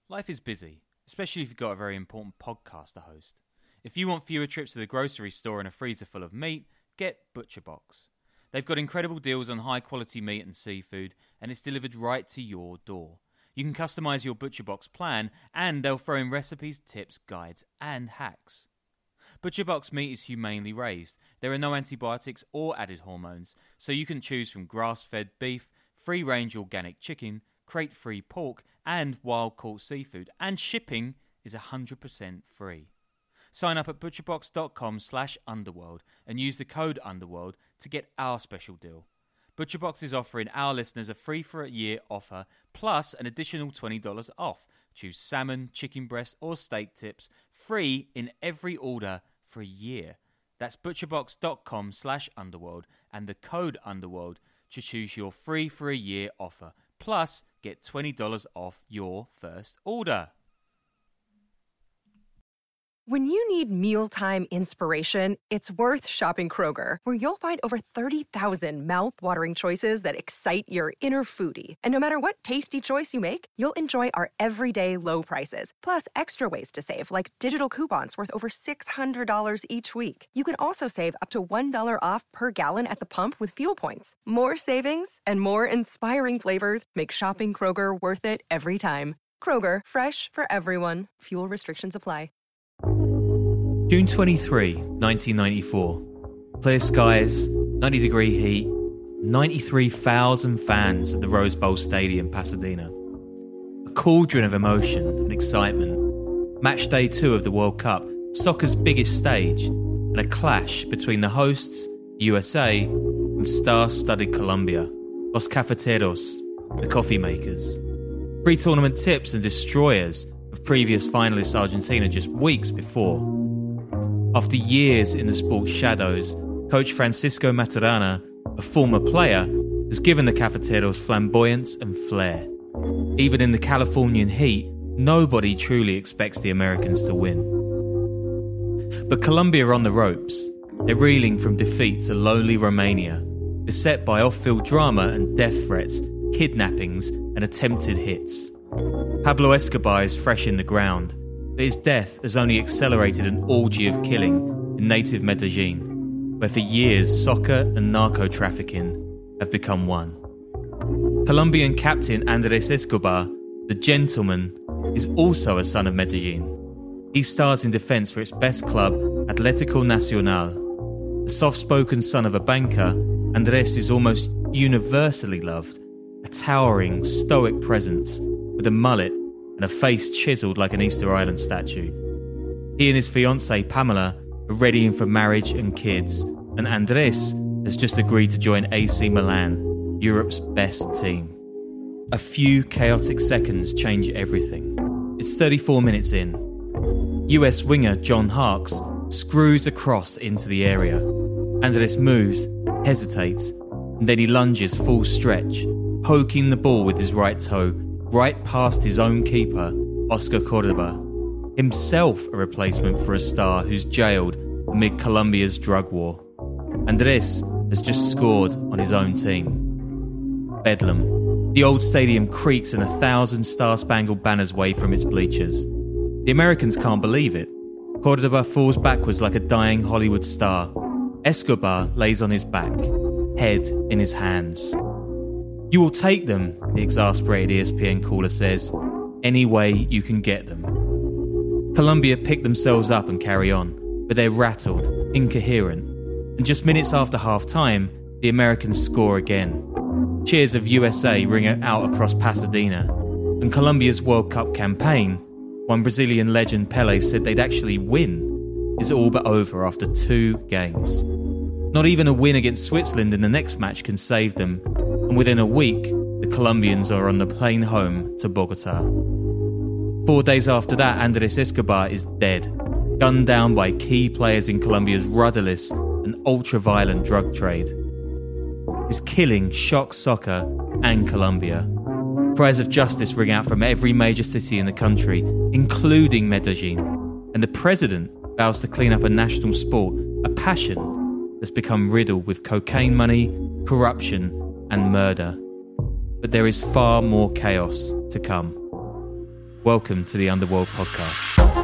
Life is busy, especially if you've got a very important podcast to host. If you want fewer trips to the grocery store and a freezer full of meat, get ButcherBox. They've got incredible deals on high-quality meat and seafood, and it's delivered right to your door. You can customize your ButcherBox plan, and they'll throw in recipes, tips, guides, and hacks. ButcherBox meat is humanely raised. There are no antibiotics or added hormones, so you can choose from grass-fed beef, free-range organic chicken, crate-free pork, and wild-caught seafood, and shipping is 100% free. Sign up at butcherbox.com/underworld and use the code underworld to get our special deal. ButcherBox is offering our listeners a free for a year offer plus an additional $20 off. Choose salmon, chicken breast, or steak tips free in every order for a year. That's butcherbox.com/underworld and the code underworld to choose your free for a year offer. Plus, get $20 off your first order. When you need mealtime inspiration, it's worth shopping Kroger, where you'll find over 30,000 mouth-watering choices that excite your inner foodie. And no matter what tasty choice you make, you'll enjoy our everyday low prices, plus extra ways to save, like digital coupons worth over $600 each week. You can also save up to $1 off per gallon at the pump with fuel points. More savings and more inspiring flavors make shopping Kroger worth it every time. Kroger, fresh for everyone. Fuel restrictions apply. June 23, 1994. Clear skies, 90-degree heat, 93,000 fans at the Rose Bowl Stadium, Pasadena. A cauldron of emotion and excitement. Match day 2 of the World Cup, soccer's biggest stage, and a clash between the hosts, USA, and star-studded Colombia, Los Cafeteros, the coffee makers. Pre-tournament tips and destroyers of previous finalists Argentina just weeks before. After years in the sport's shadows, coach Francisco Maturana, a former player, has given the Cafeteros flamboyance and flair. Even in the Californian heat, nobody truly expects the Americans to win. But Colombia are on the ropes. They're reeling from defeat to lowly Romania, beset by off-field drama and death threats, kidnappings and attempted hits. Pablo Escobar is fresh in the ground, but his death has only accelerated an orgy of killing in native Medellin, where for years soccer and narco-trafficking have become one. Colombian captain Andrés Escobar, the gentleman, is also a son of Medellin. He stars in defence for its best club, Atlético Nacional. The soft-spoken son of a banker, Andrés is almost universally loved, a towering, stoic presence with a mullet and a face chiselled like an Easter Island statue. He and his fiancée Pamela are readying for marriage and kids, and Andrés has just agreed to join AC Milan, Europe's best team. A few chaotic seconds change everything. It's 34 minutes in. US winger John Harkes screws across into the area. Andrés moves, hesitates, and then he lunges full stretch, poking the ball with his right toe right past his own keeper, Oscar Cordoba, himself a replacement for a star who's jailed amid Colombia's drug war. Andrés has just scored on his own team. Bedlam. The old stadium creaks and 1,000 star-spangled banners wave from its bleachers. The Americans can't believe it. Cordoba falls backwards like a dying Hollywood star. Escobar lays on his back, head in his hands. "You will take them," the exasperated ESPN caller says, "any way you can get them." Colombia pick themselves up and carry on, but they're rattled, incoherent, and just minutes after half-time, the Americans score again. Cheers of USA ring out across Pasadena, and Colombia's World Cup campaign, one Brazilian legend Pelé said they'd actually win, is all but over after 2 games. Not even a win against Switzerland in the next match can save them, and within a week, the Colombians are on the plane home to Bogota. 4 days after that, Andrés Escobar is dead, gunned down by key players in Colombia's rudderless and ultra-violent drug trade. His killing shocks soccer and Colombia. Cries of justice ring out from every major city in the country, including Medellin, and the president vows to clean up a national sport, a passion that's become riddled with cocaine money, corruption, and murder. But there is far more chaos to come. Welcome to the Underworld Podcast.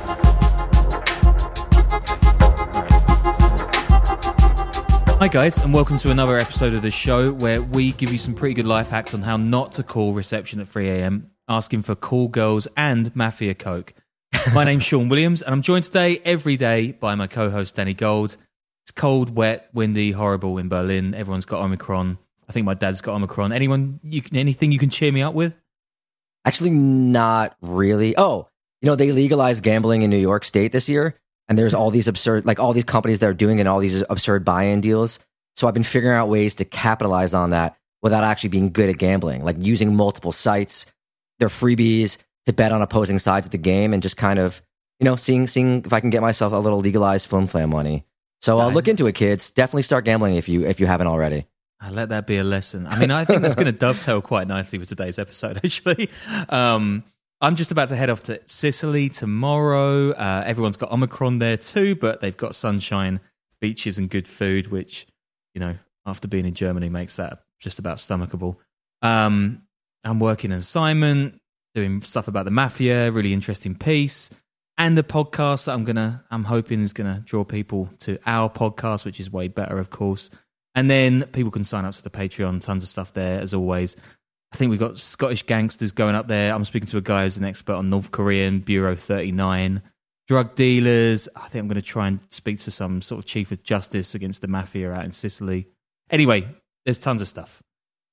Hi guys, and welcome to another episode of the show where we give you some pretty good life hacks on how not to call reception at 3 a.m, asking for call girls and Mafia Coke. My name's Sean Williams, and I'm joined today, every day, by my co-host Danny Gold. It's cold, wet, windy, horrible in Berlin. Everyone's got Omicron. I think my dad's got Omicron. Anything you can cheer me up with? Actually, not really. Oh, they legalized gambling in New York State this year, and there's all these absurd, all these companies that are doing it and all these absurd buy-in deals. So I've been figuring out ways to capitalize on that without actually being good at gambling, like using multiple sites, their freebies to bet on opposing sides of the game, and just kind of, seeing if I can get myself a little legalized Flim Flam money. So look into it, kids. Definitely start gambling if you haven't already. I'll let that be a lesson. I mean, I think that's going to dovetail quite nicely with today's episode, actually. I'm just about to head off to Sicily tomorrow. Everyone's got Omicron there too, but they've got sunshine, beaches, and good food, which, after being in Germany makes that just about stomachable. I'm working an assignment, doing stuff about the mafia, really interesting piece, and the podcast that I'm hoping is going to draw people to our podcast, which is way better, of course. And then people can sign up to the Patreon, tons of stuff there, as always. I think we've got Scottish gangsters going up there. I'm speaking to a guy who's an expert on North Korean, Bureau 39, drug dealers. I think I'm going to try and speak to some sort of chief of justice against the mafia out in Sicily. Anyway, there's tons of stuff.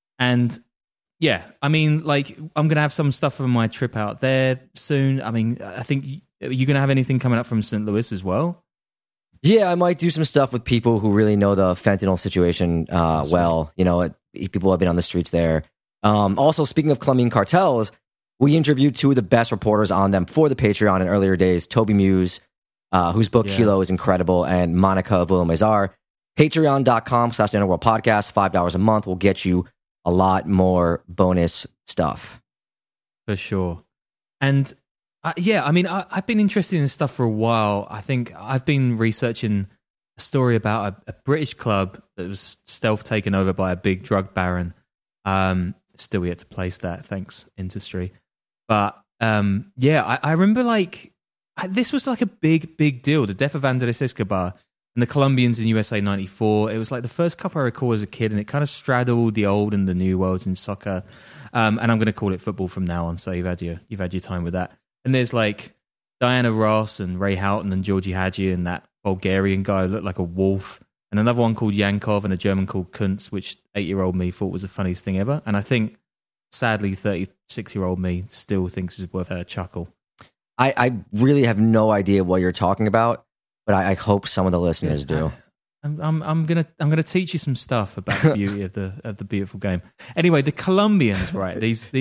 And yeah, I mean, I'm going to have some stuff from my trip out there soon. I mean, I think you're going to have anything coming up from St. Louis as well? Yeah, I might do some stuff with people who really know the fentanyl situation well. People have been on the streets there. Also, speaking of Colombian cartels, we interviewed two of the best reporters on them for the Patreon in earlier days, Toby Muse, whose book Kilo is incredible, and Monica Avulo-Mazar. Patreon.com/Underworld Podcast, $5 a month will get you a lot more bonus stuff. For sure. And I've been interested in this stuff for a while. I think I've been researching a story about a British club that was stealth taken over by a big drug baron. Still yet to place that, thanks, industry. But I remember this was like a big deal, the death of Andres Escobar and the Colombians in USA 94. It was like the first cup I recall as a kid, and it kind of straddled the old and the new worlds in soccer. And I'm going to call it football from now on, so you've had your time with that. And there's Diana Ross and Ray Houghton and Georgie Hadji and that Bulgarian guy who looked like a wolf, and another one called Yankov and a German called Kuntz, which 8-year-old me thought was the funniest thing ever. And I think, sadly, 36-year-old me still thinks it's worth a chuckle. I really have no idea what you're talking about, but I hope some of the listeners do. I'm gonna teach you some stuff about the beauty of the beautiful game. Anyway, the Colombians, right?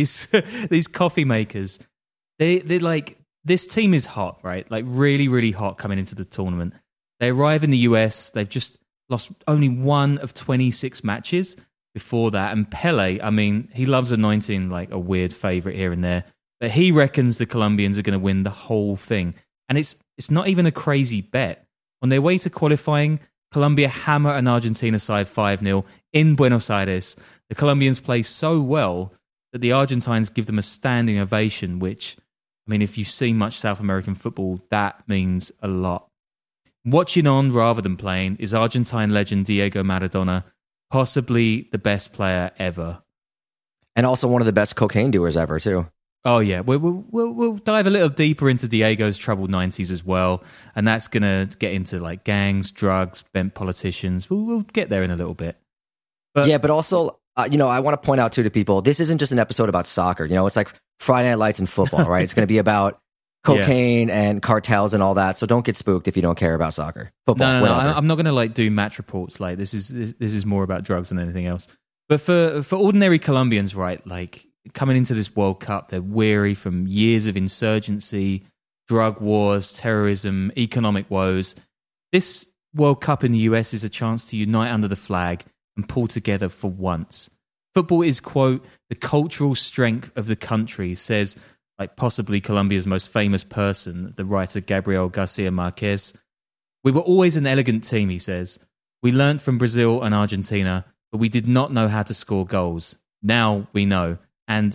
These coffee makers. They're this team is hot, right? Really, really hot coming into the tournament. They arrive in the US. They've just lost only one of 26 matches before that. And Pele, I mean, he loves anointing a weird favorite here and there, but he reckons the Colombians are going to win the whole thing. And it's not even a crazy bet. On their way to qualifying, Colombia hammer an Argentina side 5-0 in Buenos Aires. The Colombians play so well that the Argentines give them a standing ovation, which, I mean, if you've seen much South American football, that means a lot. Watching on rather than playing is Argentine legend Diego Maradona, possibly the best player ever. And also one of the best cocaine doers ever, too. Oh, yeah. We'll dive a little deeper into Diego's troubled 90s as well. And that's going to get into gangs, drugs, bent politicians. We'll get there in a little bit. But also, I want to point out, too, to people, this isn't just an episode about soccer. It's like Friday Night Lights and football, right? It's going to be about cocaine and cartels and all that. So don't get spooked if you don't care about soccer. Football, no. I'm not going to do match reports. This is more about drugs than anything else. But for ordinary Colombians, right, coming into this World Cup, they're weary from years of insurgency, drug wars, terrorism, economic woes. This World Cup in the US is a chance to unite under the flag and pull together for once. Football is, quote, the cultural strength of the country, says possibly Colombia's most famous person, the writer Gabriel Garcia Marquez. We were always an elegant team, he says. We learnt from Brazil and Argentina, but we did not know how to score goals. Now we know. And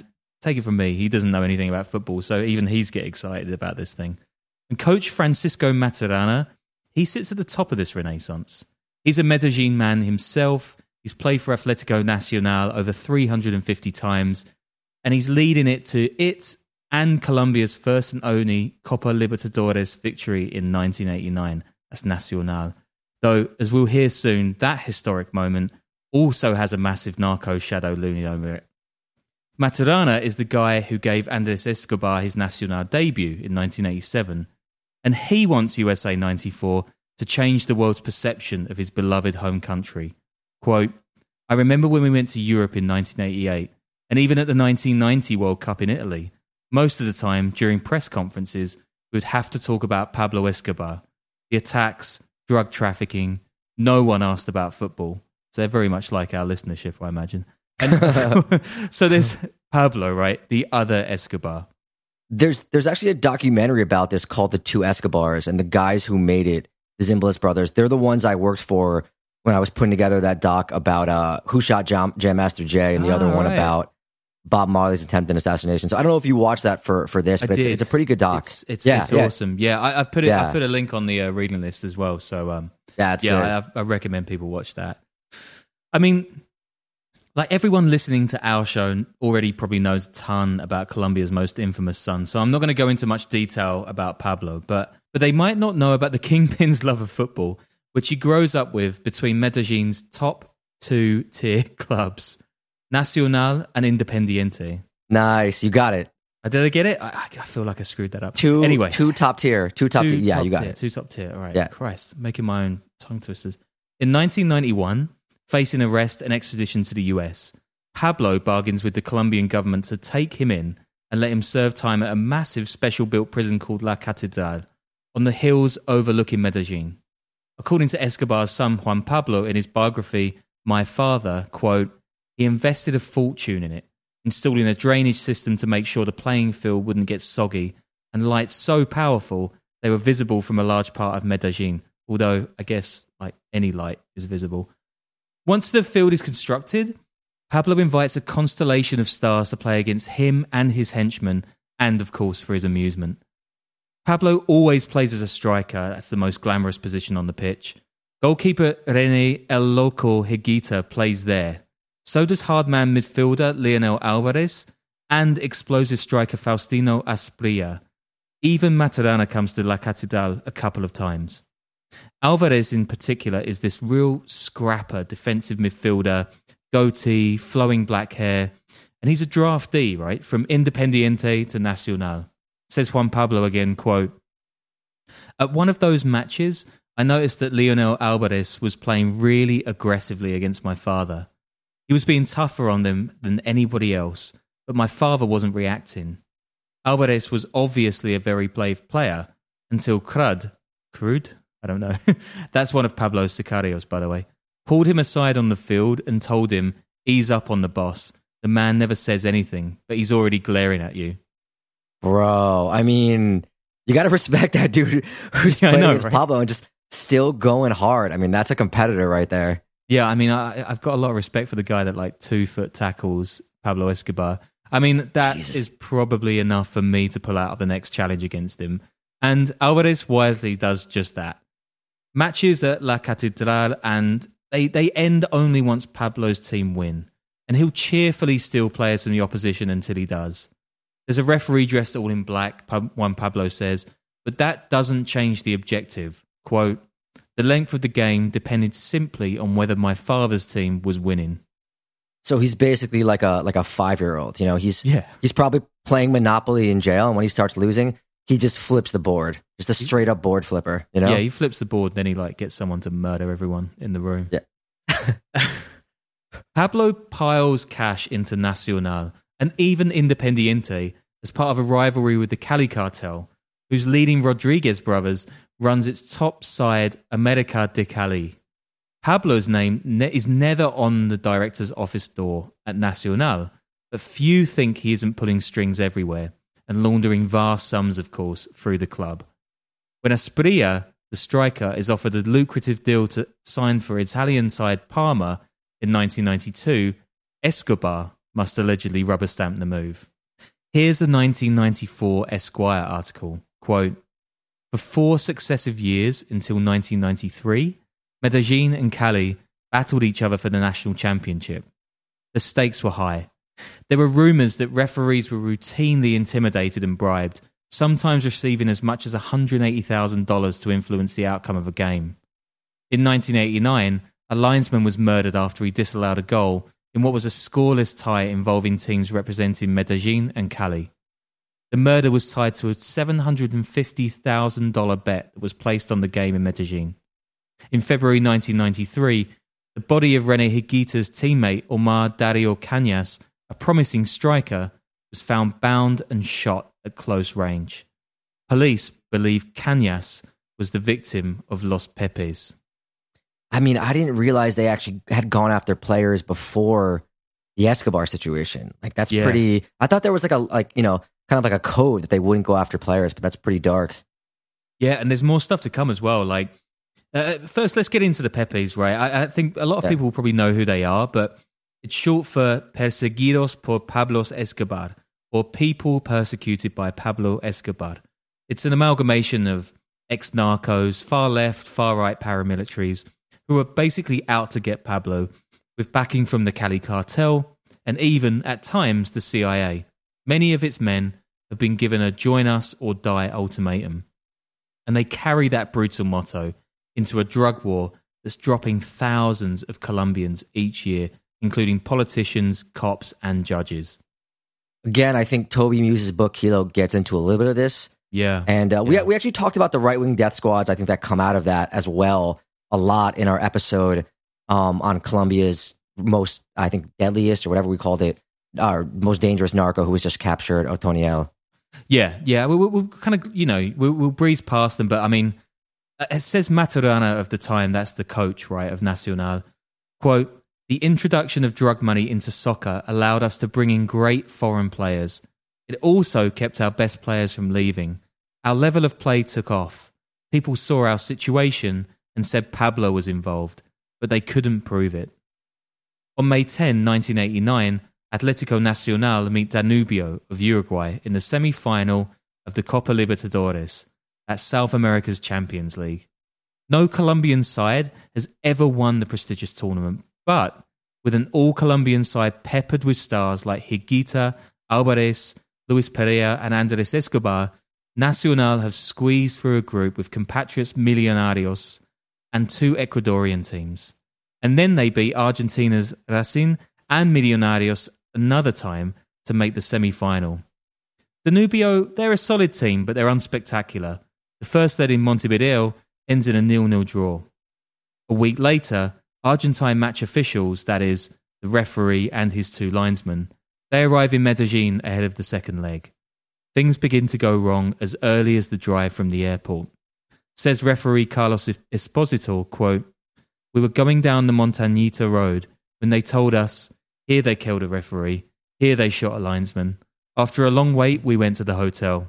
take it from me, he doesn't know anything about football, so even he's getting excited about this thing. And coach Francisco Maturana, he sits at the top of this renaissance. He's a Medellin man himself. He's played for Atlético Nacional over 350 times, and he's leading it to it and Colombia's first and only Copa Libertadores victory in 1989. That's Nacional. Though, as we'll hear soon, that historic moment also has a massive narco shadow looming over it. Maturana is the guy who gave Andres Escobar his Nacional debut in 1987, and he wants USA 94 to change the world's perception of his beloved home country. Quote, I remember when we went to Europe in 1988, and even at the 1990 World Cup in Italy, most of the time during press conferences, we would have to talk about Pablo Escobar, the attacks, drug trafficking. No one asked about football. So they're very much like our listenership, I imagine. And so there's Pablo, right? The other Escobar. There's actually a documentary about this called The Two Escobars, and the guys who made it, the Zimbalist brothers, they're the ones I worked for when I was putting together that doc about Who Shot Jam Master Jay, and the other one about Bob Marley's attempted assassination. So I don't know if you watched that for this, but it's a pretty good doc. It's awesome. Yeah, I've put a link on the reading list as well. So I recommend people watch that. I mean, like everyone listening to our show already probably knows a ton about Colombia's most infamous son. So I'm not going to go into much detail about Pablo, but they might not know about the Kingpin's love of football, which he grows up with between Medellin's top 2-tier clubs, Nacional and Independiente. Nice, you got it. Did I get it? I feel like I screwed that up. Two top tier. Yeah, you got it. Two top tier. All right. Yeah. Christ, making my own tongue twisters. In 1991, facing arrest and extradition to the US, Pablo bargains with the Colombian government to take him in and let him serve time at a massive special-built prison called La Catedral on the hills overlooking Medellin. According to Escobar's son Juan Pablo in his biography, My Father, quote, he invested a fortune in it, installing a drainage system to make sure the playing field wouldn't get soggy, and lights so powerful they were visible from a large part of Medellin, although I guess like any light is visible. Once the field is constructed, Pablo invites a constellation of stars to play against him and his henchmen, and of course for his amusement. Pablo always plays as a striker. That's the most glamorous position on the pitch. Goalkeeper René El Loco Higuita plays there. So does hard-man midfielder Leonel Alvarez and explosive striker Faustino Asprilla. Even Maturana comes to La Catedral a couple of times. Alvarez in particular is this real scrapper defensive midfielder, goatee, flowing black hair, and he's a draftee, right, from Independiente to Nacional. Says Juan Pablo again, quote, at one of those matches, I noticed that Leonel Alvarez was playing really aggressively against my father. He was being tougher on them than anybody else, but my father wasn't reacting. Alvarez was obviously a very brave player until Crud? I don't know. That's one of Pablo's sicarios, by the way. Pulled him aside on the field and told him, ease up on the boss. The man never says anything, but he's already glaring at you. Bro, I mean, you got to respect that dude who's playing against Pablo and just still going hard. I mean, that's a competitor right there. Yeah, I mean, I've got a lot of respect for the guy that like 2-foot tackles Pablo Escobar. I mean, that is probably enough for me to pull out of the next challenge against him. And Alvarez wisely does just that. Matches at La Catedral, and they end only once Pablo's team win. And he'll cheerfully steal players from the opposition until he does. There's a referee dressed all in black, Juan Pablo says, but that doesn't change the objective. Quote, the length of the game depended simply on whether my father's team was winning. So he's basically like a 5-year-old. You know, he's probably playing Monopoly in jail, and when he starts losing, he just flips the board. Just a straight up board flipper, you know? Yeah, he flips the board, then he like gets someone to murder everyone in the room. Yeah. Pablo piles cash into Nacional and even Independiente as part of a rivalry with the Cali cartel, whose leading Rodriguez brothers runs its top side, America de Cali. Pablo's name is never on the director's office door at Nacional, but few think he isn't pulling strings everywhere and laundering vast sums, of course, through the club. When Asprilla, the striker, is offered a lucrative deal to sign for Italian side Parma in 1992, Escobar must allegedly rubber stamp the move. Here's a 1994 Esquire article. Quote, for 4 successive years until 1993, Medellin and Cali battled each other for the national championship. The stakes were high. There were rumours that referees were routinely intimidated and bribed, sometimes receiving as much as $180,000 to influence the outcome of a game. In 1989, a linesman was murdered after he disallowed a goal in what was a scoreless tie involving teams representing Medellin and Cali. The murder was tied to a $750,000 bet that was placed on the game in Medellin. In February 1993, the body of René Higuita's teammate Omar Dario Cañas, a promising striker, was found bound and shot at close range. Police believe Cañas was the victim of Los Pepes. I mean, I didn't realize they actually had gone after players before the Escobar situation. Like, that's pretty... I thought there was kind of like a code that they wouldn't go after players, but that's pretty dark. Yeah, and there's more stuff to come as well. Like, first, let's get into the Pepes, right? I think a lot of people will probably know who they are, but it's short for Perseguidos por Pablo Escobar, or People Persecuted by Pablo Escobar. It's an amalgamation of ex-narcos, far-left, far-right paramilitaries who are basically out to get Pablo, with backing from the Cali cartel and even, at times, the CIA. Many of its men have been given a join us or die ultimatum. And they carry that brutal motto into a drug war that's dropping thousands of Colombians each year, including politicians, cops, and judges. Again, I think Toby Muse's book, Kilo, gets into a little bit of this. Yeah. And we actually talked about the right-wing death squads, I think, that come out of that as well a lot in our episode on Colombia's most, I think, deadliest, or whatever we called it, our most dangerous narco who was just captured, Otoniel. Yeah. We'll kind of, we'll breeze past them, but I mean, it says Maturana of the time, that's the coach, right, of Nacional. Quote, the introduction of drug money into soccer allowed us to bring in great foreign players. It also kept our best players from leaving. Our level of play took off. People saw our situation and said Pablo was involved, but they couldn't prove it. On May 10, 1989, Atlético Nacional meet Danubio of Uruguay in the semi-final of the Copa Libertadores at South America's Champions League. No Colombian side has ever won the prestigious tournament, but with an all-Colombian side peppered with stars like Higuita, Alvarez, Luis Perea and Andrés Escobar, Nacional have squeezed through a group with compatriots Millonarios and 2 Ecuadorian teams. And then they beat Argentina's Racing and Millonarios another time to make the semi-final. Danubio, they're a solid team, but they're unspectacular. The first leg in Montevideo ends in a 0-0 draw. A week later, Argentine match officials, that is, the referee and his 2 linesmen, they arrive in Medellin ahead of the second leg. Things begin to go wrong as early as the drive from the airport. Says referee Carlos Esposito, quote, we were going down the Montañita road when they told us, here they killed a referee, here they shot a linesman. After a long wait, we went to the hotel.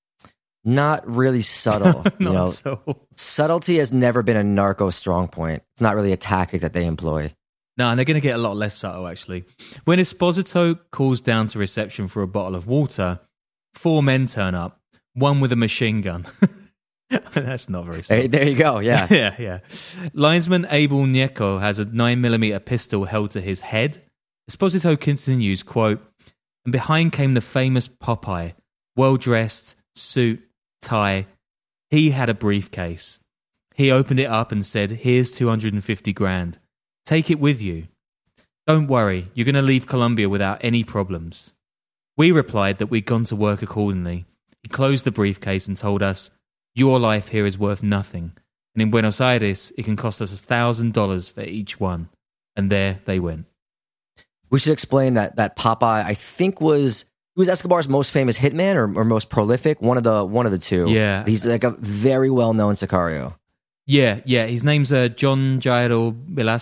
Not really subtle. So. Subtlety has never been a narco strong point. It's not really a tactic that they employ. No, and they're going to get a lot less subtle, actually. When Esposito calls down to reception for a bottle of water, 4 men turn up, one with a machine gun. That's not very subtle. There you go, yeah. Yeah. Linesman Abel Nieco has a 9mm pistol held to his head. Esposito continues, quote, and behind came the famous Popeye, well-dressed, suit, tie. He had a briefcase. He opened it up and said, here's 250 grand. Take it with you. Don't worry, you're going to leave Colombia without any problems. We replied that we'd gone to work accordingly. He closed the briefcase and told us, your life here is worth nothing, and in Buenos Aires, it can cost us $1,000 for each one. And there they went. We should explain that Popeye, I think, was Escobar's most famous hitman or most prolific, one of the 2. Yeah. He's like a very well-known sicario. Yeah. His name's John Jairo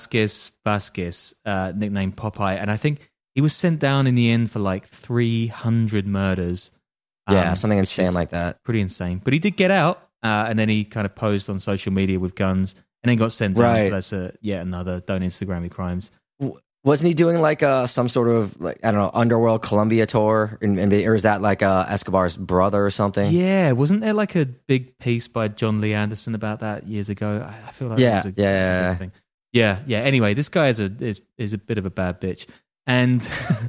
Vasquez, nicknamed Popeye, and I think he was sent down in the end for like 300 murders. Yeah, something insane like that. Pretty insane. But he did get out, and then he kind of posed on social media with guns, and then got sent down. Right. So that's yet another don't Instagram me crimes. Wasn't he doing like some sort of, like, I don't know, Underworld Colombia tour? Or is that like Escobar's brother or something? Yeah, wasn't there like a big piece by John Lee Anderson about that years ago? I feel like that was a big thing. Yeah. Anyway, this guy is a bit of a bad bitch, and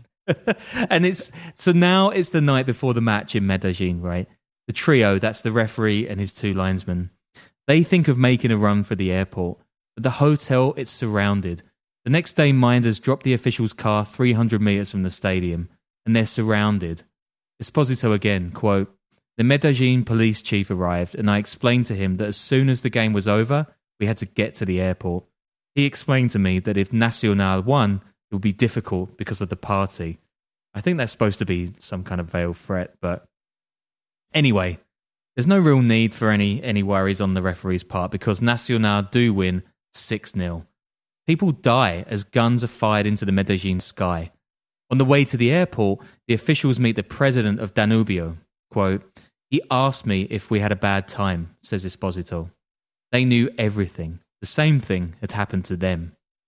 now it's the night before the match in Medellin, right? The trio, that's the referee and his two linesmen. They think of making a run for the airport, but the hotel, it's surrounded. The next day, minders drop the official's car 300 meters from the stadium, and they're surrounded. Esposito again, quote, "The Medellin police chief arrived, and I explained to him that as soon as the game was over, we had to get to the airport. He explained to me that if Nacional won, it would be difficult because of the party." I think that's supposed to be some kind of veiled threat, but anyway, there's no real need for any worries on the referee's part because Nacional do win 6-0. People die as guns are fired into the Medellin sky. On the way to the airport, the officials meet the president of Danubio. Quote, "He asked me if we had a bad time," says Esposito. They knew everything. The same thing had happened to them.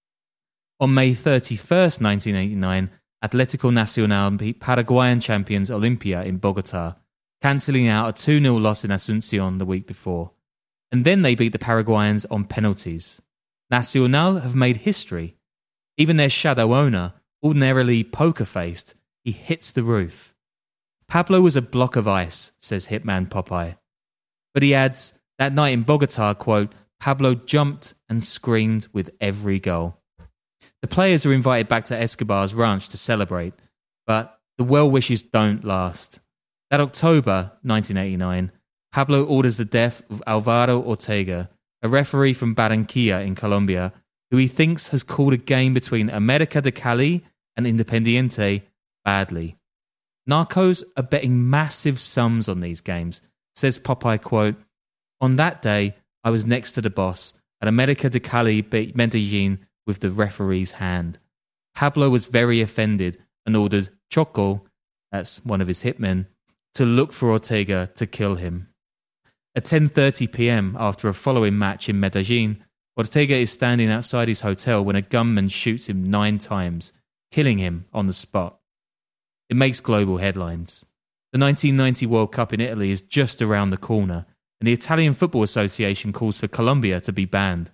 On May 31st, 1989, Atlético Nacional beat Paraguayan champions Olimpia in Bogotá, cancelling out a 2-0 loss in Asunción the week before. And then they beat the Paraguayans on penalties. Nacional have made history. Even their shadow owner, ordinarily poker-faced, he hits the roof. "Pablo was a block of ice," says hitman Popeye. But he adds, that night in Bogotá, quote, "Pablo jumped and screamed with every goal." The players are invited back to Escobar's ranch to celebrate, but the well wishes don't last. That October 1989, Pablo orders the death of Alvaro Ortega, a referee from Barranquilla in Colombia, who he thinks has called a game between América de Cali and Independiente badly. Narcos are betting massive sums on these games, says Popeye, quote, "On that day, I was next to the boss, and América de Cali beat Medellin with the referee's hand. Pablo was very offended and ordered Choco," that's one of his hitmen, "to look for Ortega to kill him." At 10:30 p.m., after a following match in Medellin, Ortega is standing outside his hotel when a gunman shoots him 9 times, killing him on the spot. It makes global headlines. The 1990 World Cup in Italy is just around the corner, and the Italian Football Association calls for Colombia to be banned.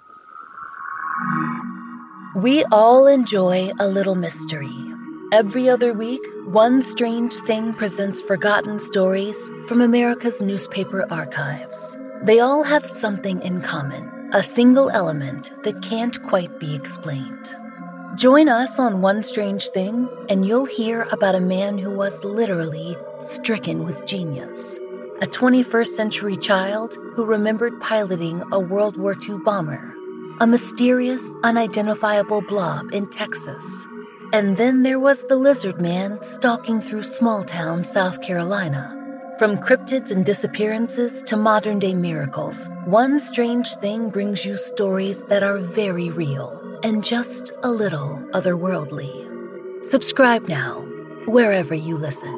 We all enjoy a little mystery. Every other week, One Strange Thing presents forgotten stories from America's newspaper archives. They all have something in common, a single element that can't quite be explained. Join us on One Strange Thing, and you'll hear about a man who was literally stricken with genius. A 21st century child who remembered piloting a World War II bomber. A mysterious, unidentifiable blob in Texas. And then there was the lizard man stalking through small-town South Carolina. From cryptids and disappearances to modern-day miracles, One Strange Thing brings you stories that are very real and just a little otherworldly. Subscribe now, wherever you listen.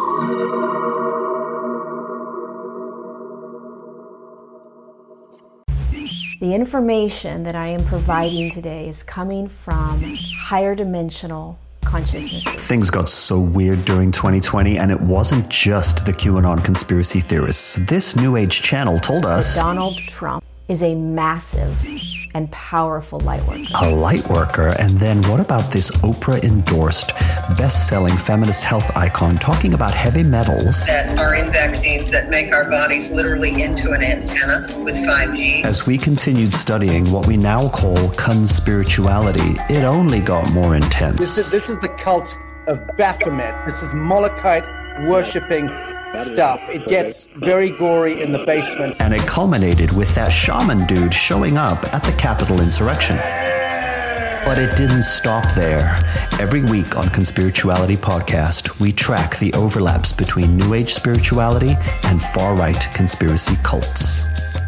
The information that I am providing today is coming from higher dimensional consciousnesses. Things got so weird during 2020, and it wasn't just the QAnon conspiracy theorists. This New Age channel told us that Donald Trump is a massive and powerful light worker. A light worker? And then what about this Oprah-endorsed, best-selling feminist health icon talking about heavy metals that are in vaccines that make our bodies literally into an antenna with 5G? As we continued studying what we now call conspirituality, it only got more intense. This is the cult of Baphomet. This is Molokite worshipping stuff. It gets very gory in the basement. And it culminated with that shaman dude showing up at the Capitol insurrection. But it didn't stop there. Every week on Conspirituality Podcast, we track the overlaps between New Age spirituality and far-right conspiracy cults.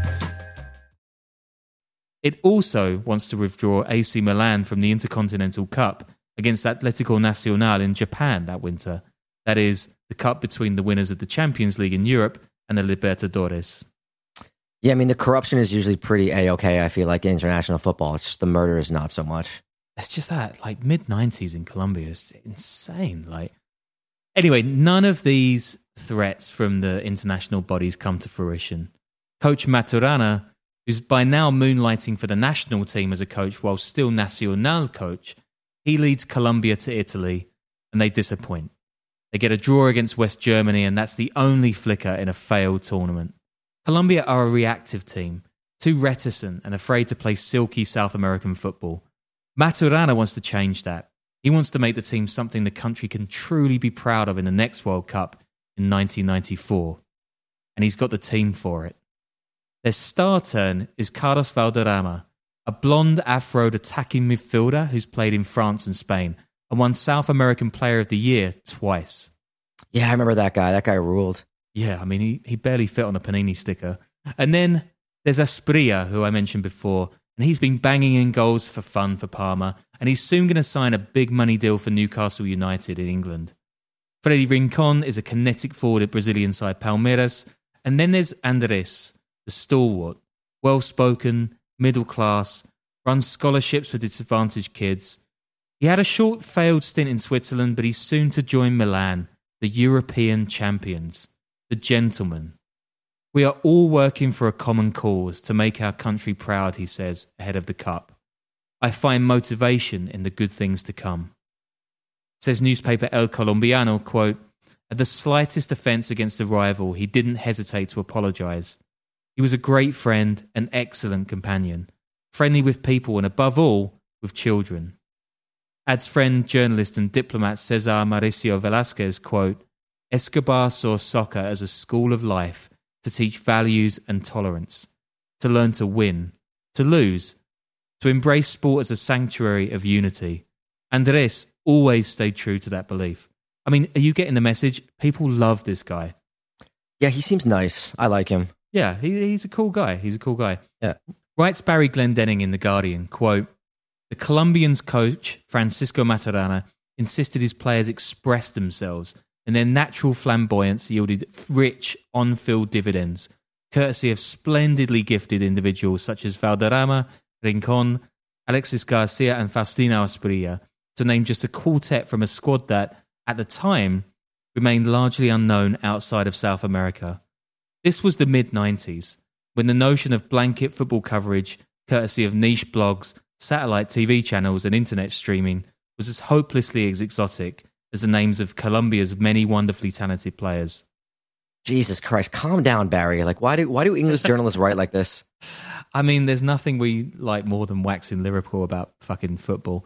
It also wants to withdraw AC Milan from the Intercontinental Cup against Atlético Nacional in Japan that winter. That is, the cup between the winners of the Champions League in Europe and the Libertadores. Yeah, I mean, the corruption is usually pretty A-okay, I feel like, in international football. It's just the murder is not so much. it's just that, like, mid-90s in Colombia is insane. Like, anyway, none of these threats from the international bodies come to fruition. Coach Maturana, who's by now moonlighting for the national team as a coach while still Nacional coach, he leads Colombia to Italy, and they disappoint. They get a draw against West Germany, and that's the only flicker in a failed tournament. Colombia are a reactive team, too reticent and afraid to play silky South American football. Maturana wants to change that. He wants to make the team something the country can truly be proud of in the next World Cup in 1994. And he's got the team for it. Their star turn is Carlos Valderrama, a blonde afroed attacking midfielder who's played in France and Spain and won South American Player of the Year twice. Yeah, I remember that guy. That guy ruled. Yeah, I mean, he barely fit on a Panini sticker. And then there's Asprilla, who I mentioned before, and he's been banging in goals for fun for Parma, and he's soon going to sign a big money deal for Newcastle United in England. Freddy Rincon is a kinetic forward at Brazilian side Palmeiras, and then there's Andres, the stalwart, well-spoken, middle-class, runs scholarships for disadvantaged kids. He had a short failed stint in Switzerland, but he's soon to join Milan, the European champions, the gentlemen. We are all working for a common cause to make our country proud, he says, ahead of the Cup. I find motivation in the good things to come. Says newspaper El Colombiano, quote, at the slightest offence against a rival, he didn't hesitate to apologise. He was a great friend, an excellent companion, friendly with people and above all, with children. Adds friend, journalist and diplomat Cesar Mauricio Velasquez, quote, Escobar saw soccer as a school of life to teach values and tolerance, to learn to win, to lose, to embrace sport as a sanctuary of unity. Andres always stayed true to that belief. I mean, are you getting the message? People love this guy. Yeah, he seems nice. I like him. Yeah, he's a cool guy. He's a cool guy. Yeah. Writes Barry Glendenning in The Guardian, quote, the Colombians' coach, Francisco Maturana, insisted his players express themselves, and their natural flamboyance yielded rich on-field dividends, courtesy of splendidly gifted individuals such as Valderrama, Rincon, Alexis Garcia and Faustino Asprilla, to name just a quartet from a squad that, at the time, remained largely unknown outside of South America. This was the mid-90s, when the notion of blanket football coverage, courtesy of niche blogs, satellite TV channels and internet streaming, was as hopelessly as exotic as the names of Colombia's many wonderfully talented players. Jesus Christ, calm down, Barry. Like, why do English journalists write like this? I mean, there's nothing we like more than waxing lyrical about fucking football.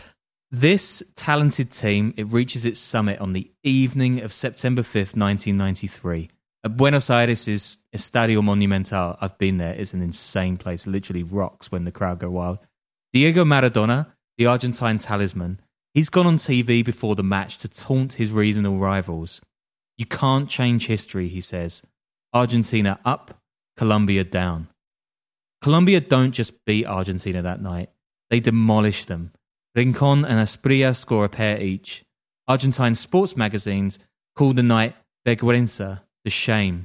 This talented team, it reaches its summit on the evening of September 5th, 1993. At Buenos Aires' Estadio Monumental. I've been there. It's an insane place. It literally rocks when the crowd go wild. Diego Maradona, the Argentine talisman, he's gone on TV before the match to taunt his regional rivals. You can't change history, he says. Argentina up, Colombia down. Colombia don't just beat Argentina that night. They demolish them. Rincon and Asprilla score a pair each. Argentine sports magazines call the night Vergüenza, the shame.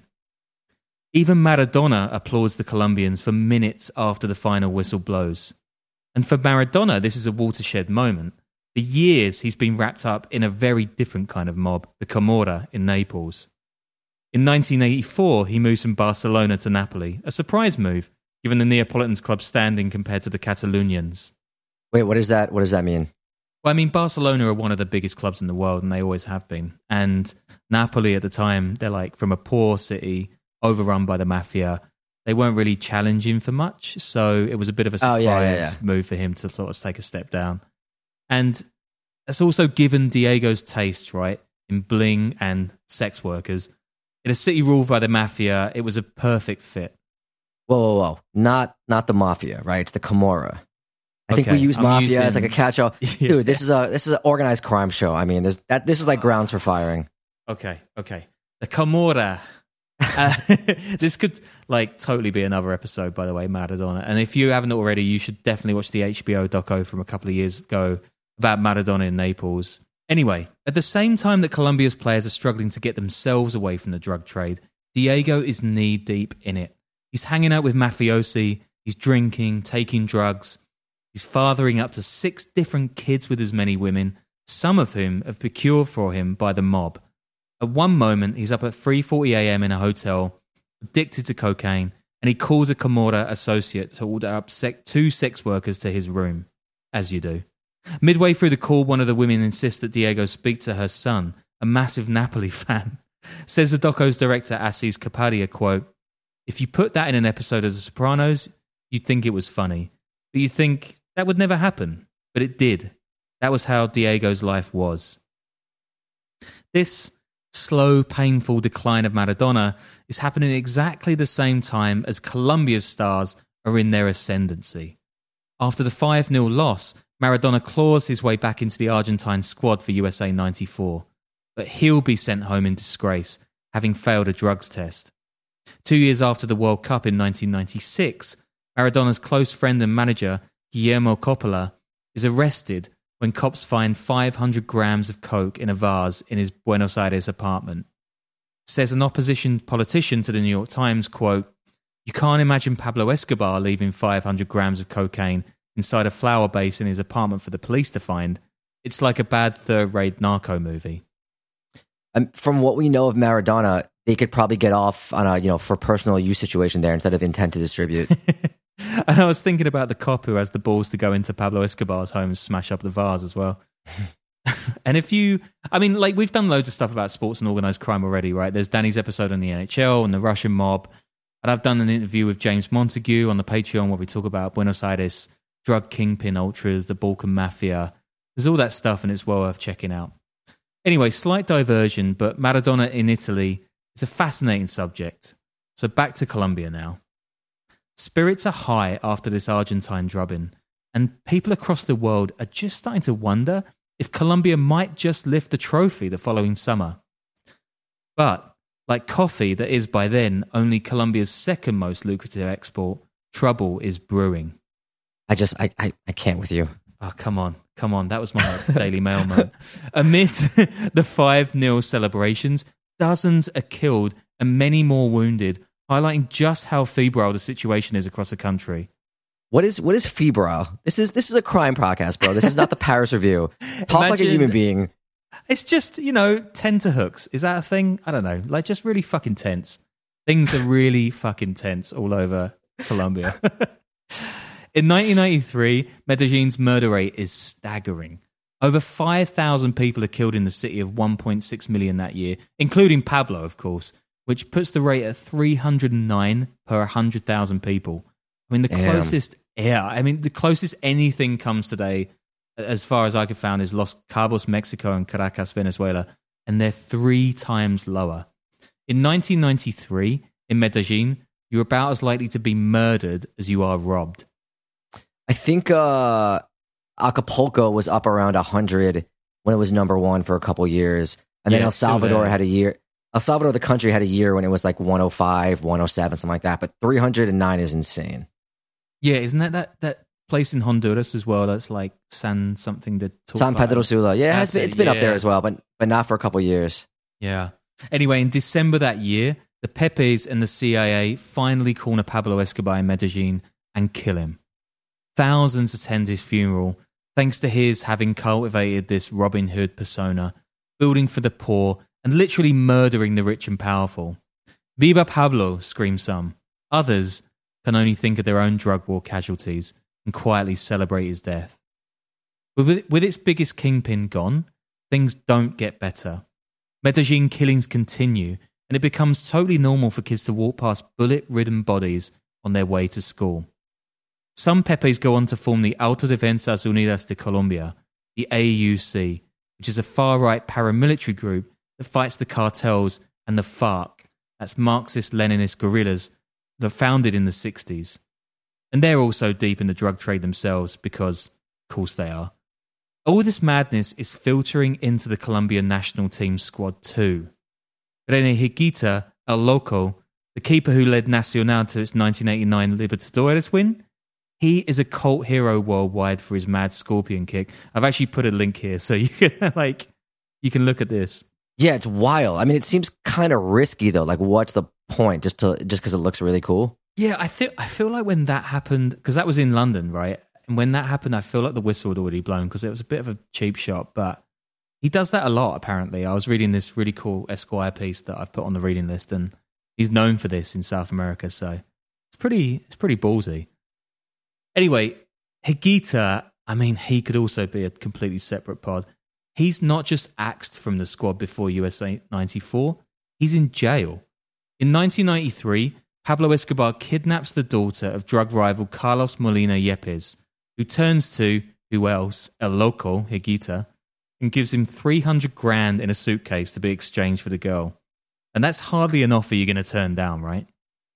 Even Maradona applauds the Colombians for minutes after the final whistle blows. And for Maradona, this is a watershed moment. For years, he's been wrapped up in a very different kind of mob, the Camorra in Naples. In 1984, he moves from Barcelona to Napoli, a surprise move, given the Neapolitans' club's standing compared to the Catalonians. Wait, what is that? What does that mean? Well, I mean, Barcelona are one of the biggest clubs in the world, and they always have been. And Napoli at the time, they're like from a poor city, overrun by the mafia. They weren't really challenging for much, so it was a bit of a surprise move for him to sort of take a step down. And that's also given Diego's taste, right, in bling and sex workers. In a city ruled by the mafia, it was a perfect fit. Whoa. Not the mafia, right? It's the Camorra. I think we use mafia as like a catch-all. Yeah. Dude, this is an organized crime show. I mean, this is like grounds for firing. Okay. The Camorra. This could like totally be another episode, by the way, Maradona. And if you haven't already, you should definitely watch the HBO doco from a couple of years ago about Maradona in Naples. Anyway, at the same time that Colombia's players are struggling to get themselves away from the drug trade, Diego is knee-deep in it. He's hanging out with mafiosi, he's drinking, taking drugs. He's fathering up to 6 different kids with as many women, some of whom have been procured for him by the mob. At one moment, he's up at 3:40 a.m. in a hotel, addicted to cocaine, and he calls a Camorra associate to order up 2 sex workers to his room, as you do. Midway through the call, one of the women insists that Diego speak to her son, a massive Napoli fan. Says the doco's director, Assis Capadia, quote, "If you put that in an episode of The Sopranos, you'd think it was funny. But you think that would never happen. But it did. That was how Diego's life was." This slow, painful decline of Maradona is happening at exactly the same time as Colombia's stars are in their ascendancy. After the 5-0 loss, Maradona claws his way back into the Argentine squad for USA 94, but he'll be sent home in disgrace, having failed a drugs test. 2 years after the World Cup in 1996, Maradona's close friend and manager, Guillermo Coppola, is arrested when cops find 500 grams of coke in a vase in his Buenos Aires apartment. Says an opposition politician to the New York Times, quote, "You can't imagine Pablo Escobar leaving 500 grams of cocaine inside a flower base in his apartment for the police to find. It's like a bad third-rate narco movie." From what we know of Maradona, they could probably get off on a, for personal use situation there instead of intent to distribute. And I was thinking about the cop who has the balls to go into Pablo Escobar's home and smash up the vase as well. And we've done loads of stuff about sports and organised crime already, right? There's Danny's episode on the NHL and the Russian mob. And I've done an interview with James Montague on the Patreon where we talk about Buenos Aires drug kingpin ultras, the Balkan Mafia. There's all that stuff and it's well worth checking out. Anyway, slight diversion, but Maradona in Italy is a fascinating subject. So back to Colombia now. Spirits are high after this Argentine drubbing, and people across the world are just starting to wonder if Colombia might just lift the trophy the following summer. But, like coffee that is by then only Colombia's second most lucrative export, trouble is brewing. I can't with you. Oh, come on. That was my Daily Mail moment. Amid the 5-0 celebrations, dozens are killed and many more wounded, highlighting just how febrile the situation is across the country. What is febrile? This is a crime podcast, bro. This is not the Paris Review. Talk like a human being. It's just, tenterhooks. Is that a thing? I don't know. Like, just really fucking tense. Things are really fucking tense all over Colombia. In 1993, Medellin's murder rate is staggering. Over 5,000 people are killed in the city of 1.6 million that year, including Pablo, of course, which puts the rate at 309 per 100,000 people. I mean, the closest anything comes today, as far as I could find, is Los Cabos, Mexico, and Caracas, Venezuela, and they're 3 times lower. In 1993, in Medellin, you're about as likely to be murdered as you are robbed. I think Acapulco was up around 100 when it was number 1 for a couple years. And then El Salvador had a year. El Salvador, the country, had a year when it was like 105, 107, something like that. But 309 is insane. Yeah, isn't that place in Honduras as well? That's like San something to talk San about. Pedro Sula. Yeah, it's been up there as well, but not for a couple years. Yeah. Anyway, in December that year, the Pepes and the CIA finally corner Pablo Escobar in Medellin and kill him. Thousands attend his funeral, thanks to his having cultivated this Robin Hood persona, building for the poor and literally murdering the rich and powerful. Viva Pablo, scream some. Others can only think of their own drug war casualties and quietly celebrate his death. With its biggest kingpin gone, things don't get better. Medellin killings continue, and it becomes totally normal for kids to walk past bullet-ridden bodies on their way to school. Some Pepes go on to form the Autodefensas Unidas de Colombia, the AUC, which is a far-right paramilitary group that fights the cartels and the FARC, that's Marxist-Leninist guerrillas, that founded in the 60s. And they're also deep in the drug trade themselves because, of course they are. All this madness is filtering into the Colombian national team squad too. René Higuita, El Loco, the keeper who led Nacional to its 1989 Libertadores win, he is a cult hero worldwide for his mad scorpion kick. I've actually put a link here so you can look at this. Yeah, it's wild. I mean, it seems kind of risky though. Like, what's the point? Just because it looks really cool? Yeah, I feel like when that happened, because that was in London, right? And when that happened, I feel like the whistle had already blown because it was a bit of a cheap shot. But he does that a lot, apparently. I was reading this really cool Esquire piece that I've put on the reading list, and he's known for this in South America. So it's pretty ballsy. Anyway, Higuita, I mean, he could also be a completely separate pod. He's not just axed from the squad before USA 94. He's in jail. In 1993, Pablo Escobar kidnaps the daughter of drug rival Carlos Molina Yepes, who turns to, who else, El Loco, Higuita, and gives him $300,000 in a suitcase to be exchanged for the girl. And that's hardly an offer you're going to turn down, right?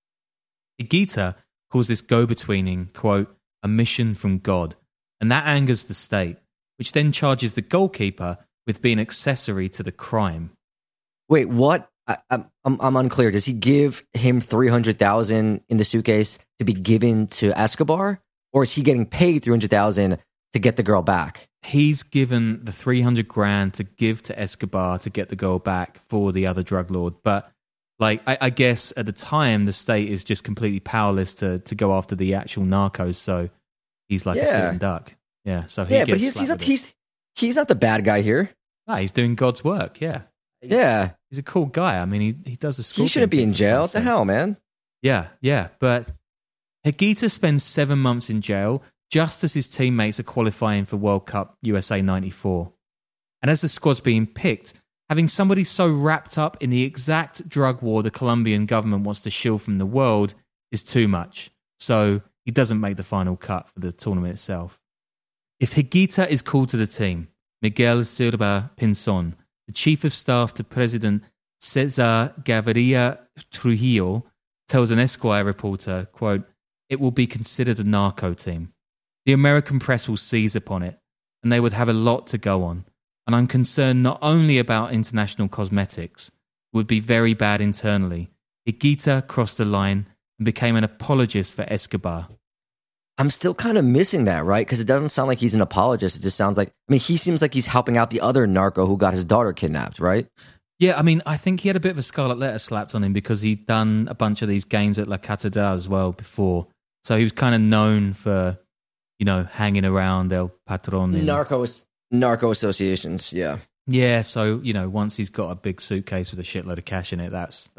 Higuita calls this go-betweening, quote, a mission from God, and that angers the state, which then charges the goalkeeper with being accessory to the crime. Wait, what? I'm unclear. Does he give him $300,000 in the suitcase to be given to Escobar, or is he getting paid $300,000 to get the girl back? He's given the $300,000 to give to Escobar to get the girl back for the other drug lord. But like, I guess at the time, the state is just completely powerless to go after the actual narcos. So he's like a sitting duck. Yeah. So he gets but he's not the bad guy here. No, he's doing God's work. Yeah. Yeah. He's a cool guy. I mean, he does a school. He shouldn't be in jail. What the hell, man? Yeah. But Higuita spends 7 months in jail just as his teammates are qualifying for World Cup USA 94. And as the squad's being picked, having somebody so wrapped up in the exact drug war the Colombian government wants to shield from the world is too much. So he doesn't make the final cut for the tournament itself. If Higuita is called to the team, Miguel Silva Pinzon, the chief of staff to President Cesar Gaviria Trujillo, tells an Esquire reporter, quote, it will be considered a narco team. The American press will seize upon it, and they would have a lot to go on. And I'm concerned not only about international cosmetics, it would be very bad internally. Higuita crossed the line and became an apologist for Escobar. I'm still kind of missing that, right? Because it doesn't sound like he's an apologist. It just sounds like, I mean, he seems like he's helping out the other narco who got his daughter kidnapped, right? Yeah, I mean, I think he had a bit of a scarlet letter slapped on him because he'd done a bunch of these games at La Catedral as well before. So he was kind of known for, you know, hanging around El Patron. Narco associations, yeah. Yeah, so, you know, once he's got a big suitcase with a shitload of cash in it, that's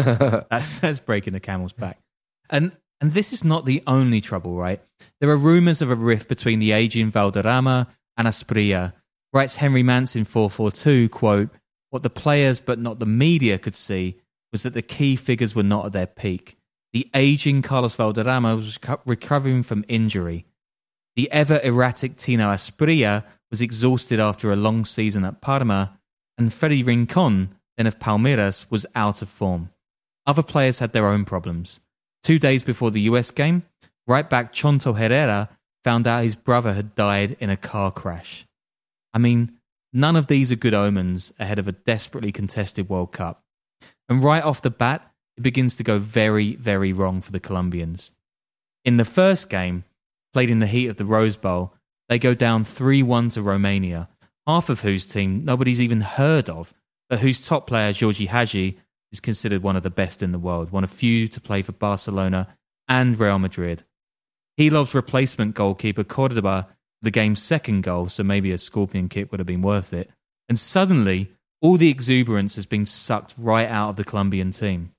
that's breaking the camel's back. And this is not the only trouble, right? There are rumours of a rift between the aging Valderrama and Asprilla. Writes Henry Manson 442, quote, what the players but not the media could see was that the key figures were not at their peak. The aging Carlos Valderrama was recovering from injury. The ever-erratic Tino Asprilla was exhausted after a long season at Parma, and Freddy Rincon, then of Palmeiras, was out of form. Other players had their own problems. 2 days before the US game, right-back Chonto Herrera found out his brother had died in a car crash. I mean, none of these are good omens ahead of a desperately contested World Cup. And right off the bat, it begins to go very, very wrong for the Colombians. In the first game, played in the heat of the Rose Bowl, they go down 3-1 to Romania, half of whose team nobody's even heard of, but whose top player, Georgi Hagi, is considered one of the best in the world, one of few to play for Barcelona and Real Madrid. Hilov's replacement goalkeeper, Cordoba, the game's second goal, so maybe a scorpion kick would have been worth it. And suddenly, all the exuberance has been sucked right out of the Colombian team.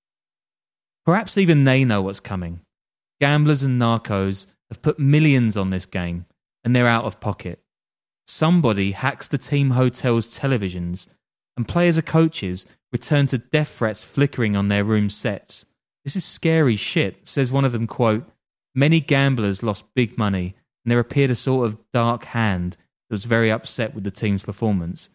Perhaps even they know what's coming. Gamblers and narcos have put millions on this game, and they're out of pocket. Somebody hacks the team hotel's televisions, and players or coaches return to death threats flickering on their room sets. This is scary shit, says one of them, quote, many gamblers lost big money, and there appeared a sort of dark hand that was very upset with the team's performance.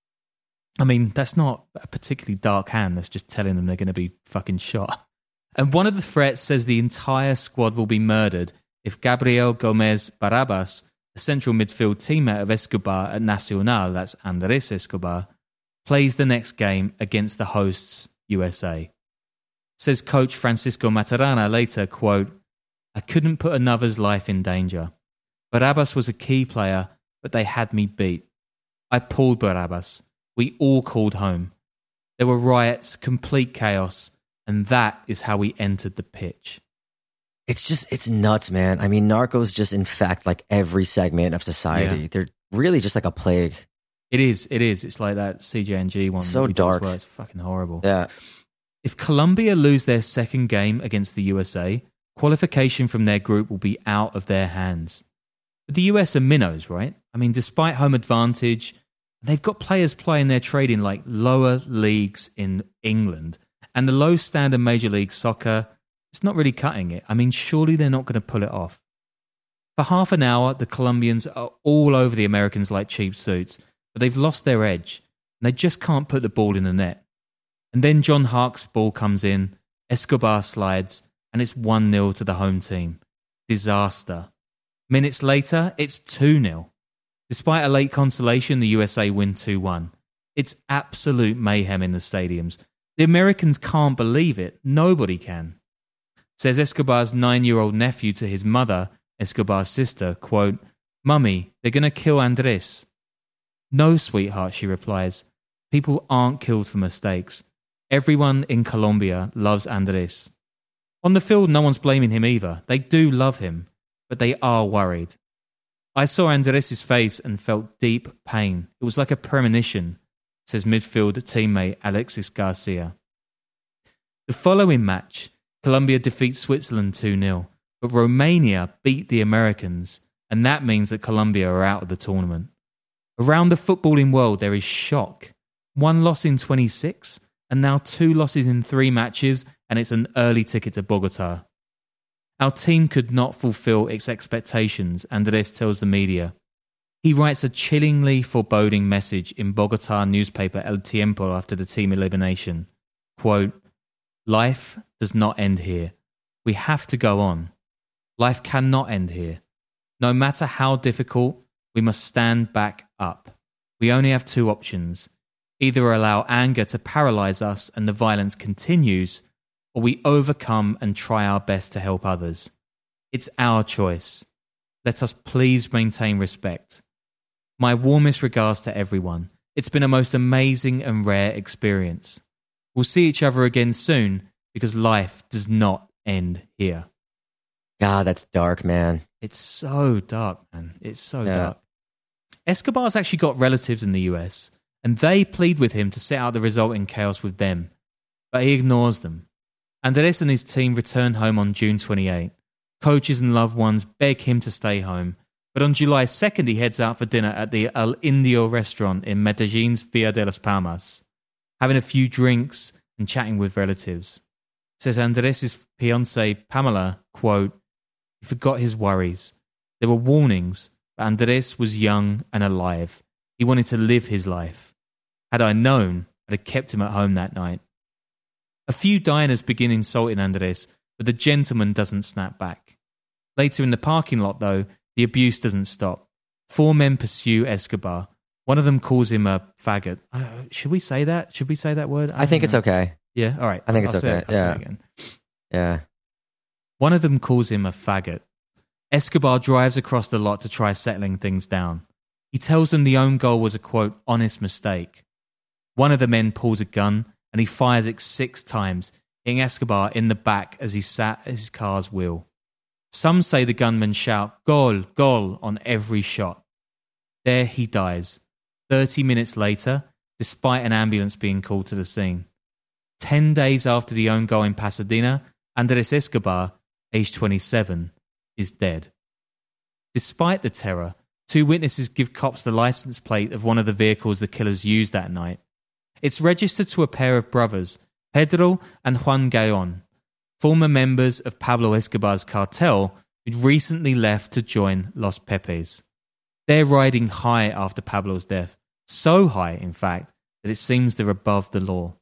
I mean, that's not a particularly dark hand, that's just telling them they're going to be fucking shot. And one of the threats says the entire squad will be murdered if Gabriel Gomez Barabas, a central midfield teammate of Escobar at Nacional, that's Andres Escobar, plays the next game against the hosts, USA. Says coach Francisco Maturana later, quote, I couldn't put another's life in danger. Barabas was a key player, but they had me beat. I pulled Barabas. We all called home. There were riots, complete chaos, and that is how we entered the pitch. It's nuts, man. I mean, narcos just infect like every segment of society. Yeah. They're really just like a plague. It is. It's like that CJNG one. So that we dark. talked about. It's fucking horrible. Yeah. If Colombia lose their second game against the USA, qualification from their group will be out of their hands. But the US are minnows, right? I mean, despite home advantage, they've got players playing their trade in like lower leagues in England. And the low standard Major League Soccer, it's not really cutting it. I mean, surely they're not going to pull it off. For half an hour, the Colombians are all over the Americans like cheap suits, but they've lost their edge, and they just can't put the ball in the net. And then John Hark's ball comes in, Escobar slides, and it's 1-0 to the home team. Disaster. Minutes later, it's 2-0. Despite a late consolation, the USA win 2-1. It's absolute mayhem in the stadiums. The Americans can't believe it. Nobody can. Says Escobar's 9-year-old nephew to his mother, Escobar's sister, quote, "Mummy, they're going to kill Andres." "No, sweetheart," she replies. "People aren't killed for mistakes. Everyone in Colombia loves Andres." On the field, no one's blaming him either. They do love him, but they are worried. "I saw Andres' face and felt deep pain. It was like a premonition," says midfield teammate Alexis Garcia. The following match, Colombia defeats Switzerland 2-0, but Romania beat the Americans, and that means that Colombia are out of the tournament. Around the footballing world, there is shock. 1 loss in 26, and now 2 losses in 3 matches, and it's an early ticket to Bogota. "Our team could not fulfill its expectations," Andres tells the media. He writes a chillingly foreboding message in Bogota newspaper El Tiempo after the team elimination. Quote, "Life does not end here. We have to go on. Life cannot end here. No matter how difficult, we must stand back up. We only have 2 options. Either allow anger to paralyze us and the violence continues, or we overcome and try our best to help others. It's our choice. Let us please maintain respect. My warmest regards to everyone. It's been a most amazing and rare experience. We'll see each other again soon because life does not end here." God, that's dark, man. It's so dark, man. It's so dark. Escobar's actually got relatives in the US, and they plead with him to sit out the resulting chaos with them, but he ignores them. Andres and his team return home on June 28. Coaches and loved ones beg him to stay home, but on July 2nd he heads out for dinner at the El Indio restaurant in Medellin's Via de las Palmas, having a few drinks and chatting with relatives. Says Andres' fiancée Pamela, quote, "He forgot his worries. There were warnings, but Andres was young and alive. He wanted to live his life. Had I known, I'd have kept him at home that night." A few diners begin insulting Andres, but the gentleman doesn't snap back. Later in the parking lot, though, the abuse doesn't stop. 4 men pursue Escobar. One of them calls him a faggot. Should we say that? Should we say that word? I think it's okay. Yeah, all right. I think it's okay. I'll say it again. Yeah. One of them calls him a faggot. Escobar drives across the lot to try settling things down. He tells them the own goal was a, quote, honest mistake. One of the men pulls a gun and he fires it 6 times, hitting Escobar in the back as he sat at his car's wheel. Some say the gunmen shout, "Gol, gol," on every shot. There he dies, 30 minutes later, despite an ambulance being called to the scene. 10 days after the own goal in Pasadena, Andres Escobar, aged 27, is dead. Despite the terror, 2 witnesses give cops the license plate of one of the vehicles the killers used that night. It's registered to a pair of brothers, Pedro and Juan Gayon, former members of Pablo Escobar's cartel who'd recently left to join Los Pepes. They're riding high after Pablo's death, so high, in fact, that it seems they're above the law.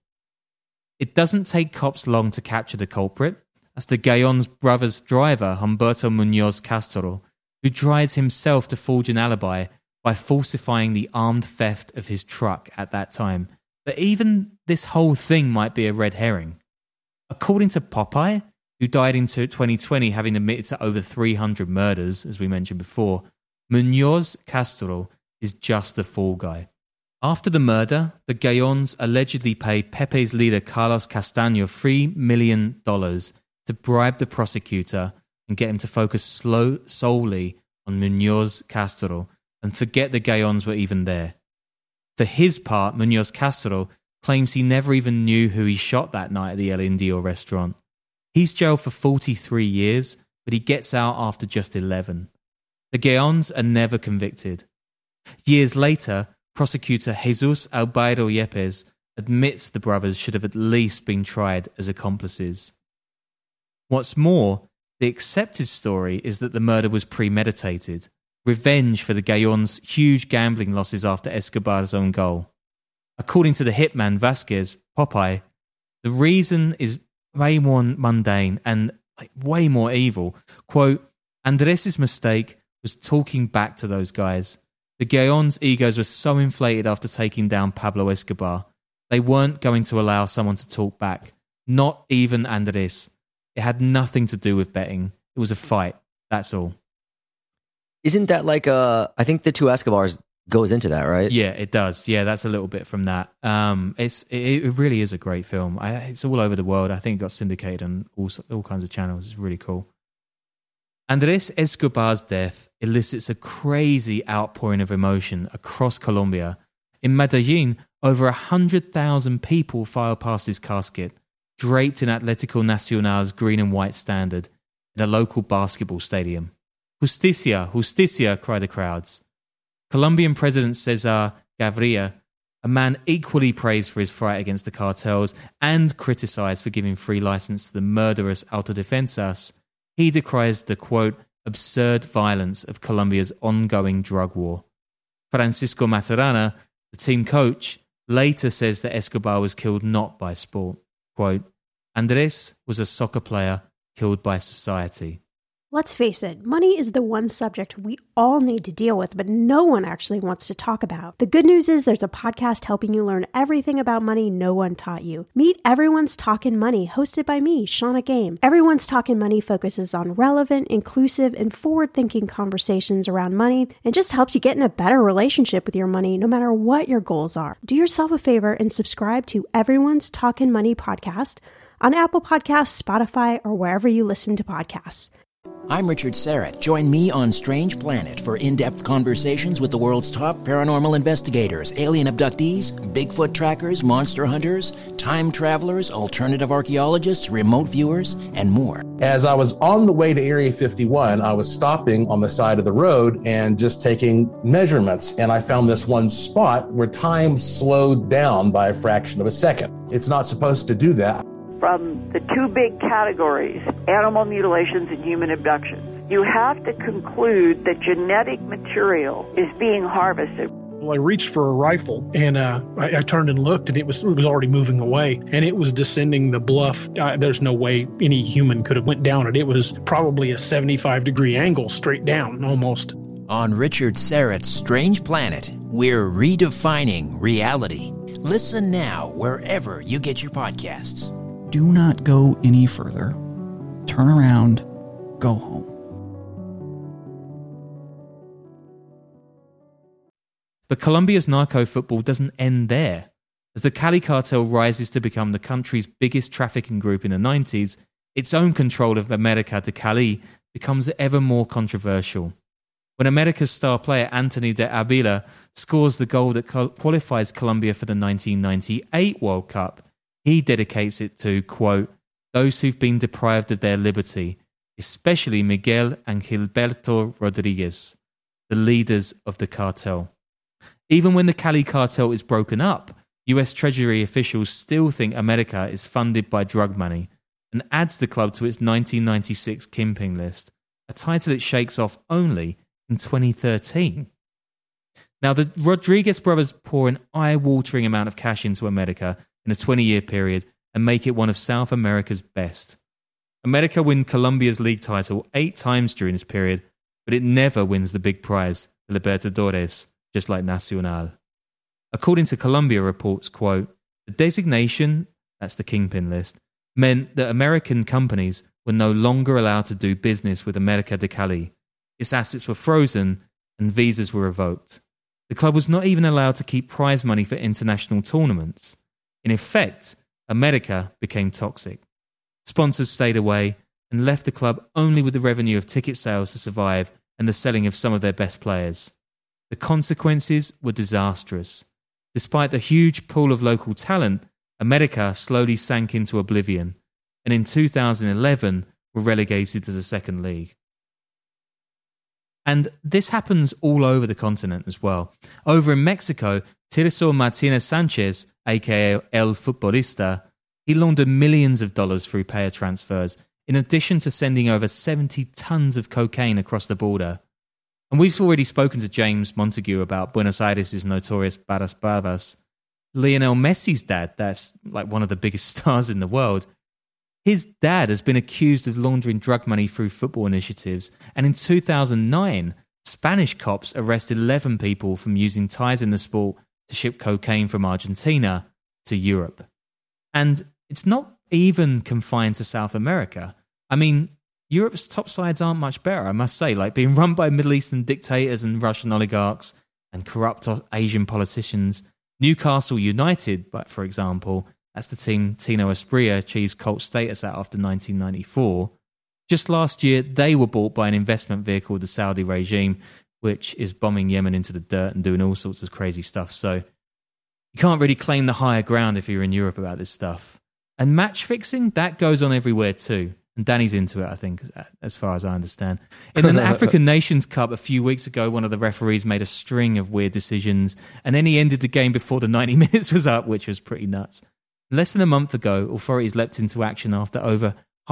It doesn't take cops long to capture the culprit, as the Gayon's brother's driver, Humberto Munoz Castro, who tries himself to forge an alibi by falsifying the armed theft of his truck at that time. But even this whole thing might be a red herring. According to Popeye, who died in 2020 having admitted to over 300 murders, as we mentioned before, Munoz Castro is just the fall guy. After the murder, the Gayons allegedly paid Pepe's leader Carlos Castaño $3 million to bribe the prosecutor and get him to focus solely on Munoz Castro and forget the Gaons were even there. For his part, Munoz Castro claims he never even knew who he shot that night at the El Indio restaurant. He's jailed for 43 years, but he gets out after just 11. The Gaons are never convicted. Years later, prosecutor Jesus Albeiro Yepes admits the brothers should have at least been tried as accomplices. What's more, the accepted story is that the murder was premeditated, revenge for the Gaons' huge gambling losses after Escobar's own goal. According to the hitman Vasquez, Popeye, the reason is way more mundane and way more evil. Quote, Andres' mistake was talking back to those guys. The Gaons' egos were so inflated after taking down Pablo Escobar. They weren't going to allow someone to talk back. Not even Andres. It had nothing to do with betting. It was a fight. That's all. Isn't that like I think the two Escobars goes into that, right? Yeah, it does. Yeah, that's a little bit from that. It really is a great film. It's all over the world. I think it got syndicated on all kinds of channels. It's really cool. Andres Escobar's death elicits a crazy outpouring of emotion across Colombia. In Medellin, over 100,000 people file past his casket, draped in Atlético Nacional's green and white standard, in a local basketball stadium. Justicia, justicia, cry the crowds. Colombian President Cesar Gaviria, a man equally praised for his fight against the cartels and criticized for giving free license to the murderous autodefensas, he decries the, quote, absurd violence of Colombia's ongoing drug war. Francisco Maturana, the team coach, later says that Escobar was killed not by sport. Quote, Andres was a soccer player killed by society. Let's face it, money is the one subject we all need to deal with, but no one actually wants to talk about. The good news is there's a podcast helping you learn everything about money no one taught you. Meet Everyone's Talkin' Money, hosted by me, Shauna Game. Everyone's Talkin' Money focuses on relevant, inclusive, and forward-thinking conversations around money and just helps you get in a better relationship with your money no matter what your goals are. Do yourself a favor and subscribe to Everyone's Talkin' Money podcast on Apple Podcasts, Spotify, or wherever you listen to podcasts. I'm Richard Serrett. Join me on Strange Planet for in-depth conversations with the world's top paranormal investigators, alien abductees, Bigfoot trackers, monster hunters, time travelers, alternative archaeologists, remote viewers, and more. As I was on the way to Area 51, I was stopping on the side of the road and just taking measurements. And I found this one spot where time slowed down by a fraction of a second. It's not supposed to do that. From the two big categories, animal mutilations and human abductions, you have to conclude that genetic material is being harvested. Well, I reached for a rifle, and I turned and looked, and it was already moving away, and it was descending the bluff. There's no way any human could have went down it. It was probably a 75-degree angle straight down, almost. On Richard Serrett's Strange Planet, we're redefining reality. Listen now wherever you get your podcasts. Do not go any further. Turn around. Go home. But Colombia's narco football doesn't end there. As the Cali cartel rises to become the country's biggest trafficking group in the 90s, its own control of America de Cali becomes ever more controversial. When America's star player Anthony de Avila scores the goal that qualifies Colombia for the 1998 World Cup, he dedicates it to, quote, those who've been deprived of their liberty, especially Miguel and Gilberto Rodriguez, the leaders of the cartel. Even when the Cali cartel is broken up, US Treasury officials still think America is funded by drug money and adds the club to its 1996 Kingpin list, a title it shakes off only in 2013. Now, the Rodriguez brothers pour an eye-watering amount of cash into America in a 20-year period and make it one of South America's best. America wins Colombia's league title 8 times during this period, but it never wins the big prize, the Libertadores, just like Nacional. According to Colombia reports, quote, the designation, that's the Kingpin list, meant that American companies were no longer allowed to do business with America de Cali. Its assets were frozen and visas were revoked. The club was not even allowed to keep prize money for international tournaments. In effect, America became toxic. Sponsors stayed away, and left the club only with the revenue of ticket sales to survive and the selling of some of their best players. The consequences were disastrous. Despite the huge pool of local talent, America slowly sank into oblivion, and in 2011 were relegated to the second league. And this happens all over the continent as well. Over in Mexico, Tirso Martinez Sanchez, aka El Futbolista, he laundered millions of dollars through payer transfers, in addition to sending over 70 tons of cocaine across the border. And we've already spoken to James Montague about Buenos Aires' notorious Barras Bravas. Lionel Messi's dad, that's like one of the biggest stars in the world, his dad has been accused of laundering drug money through football initiatives, and in 2009, Spanish cops arrested 11 people from using ties in the sport to ship cocaine from Argentina to Europe. And it's not even confined to South America. I mean, Europe's top sides aren't much better, I must say, like being run by Middle Eastern dictators and Russian oligarchs and corrupt Asian politicians. Newcastle United, but for example, that's the team Tino Asprilla achieves cult status at after 1994. Just last year, they were bought by an investment vehicle, the Saudi regime, which is bombing Yemen into the dirt and doing all sorts of crazy stuff. So you can't really claim the higher ground if you're in Europe about this stuff. And match fixing, that goes on everywhere too. And Danny's into it, I think, as far as I understand. In an African Nations Cup a few weeks ago, one of the referees made a string of weird decisions, and then he ended the game before the 90 minutes was up, which was pretty nuts. Less than a month ago, authorities leapt into action after over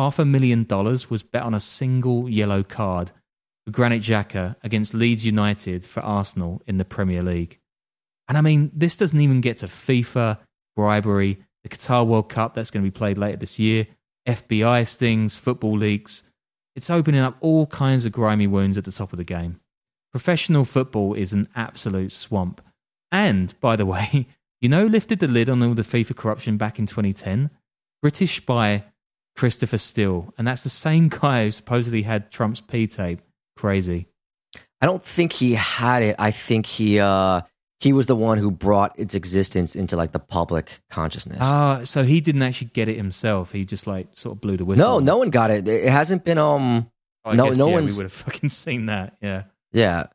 $500,000 was bet on a single yellow card for Granit Xhaka against Leeds United for Arsenal in the Premier League. And I mean, this doesn't even get to FIFA, bribery, the Qatar World Cup that's going to be played later this year, FBI stings, football leaks. It's opening up all kinds of grimy wounds at the top of the game. Professional football is an absolute swamp. And, by the way, you know who lifted the lid on all the FIFA corruption back in 2010? British spy Christopher Steele. And that's the same guy who supposedly had Trump's P-tape. Crazy. I don't think he had it. I think he was the one who brought its existence into like the public consciousness. So he didn't actually get it himself. He just like sort of blew the whistle. No one got it. It hasn't been I guess, we would have fucking seen that. Yeah. Yeah.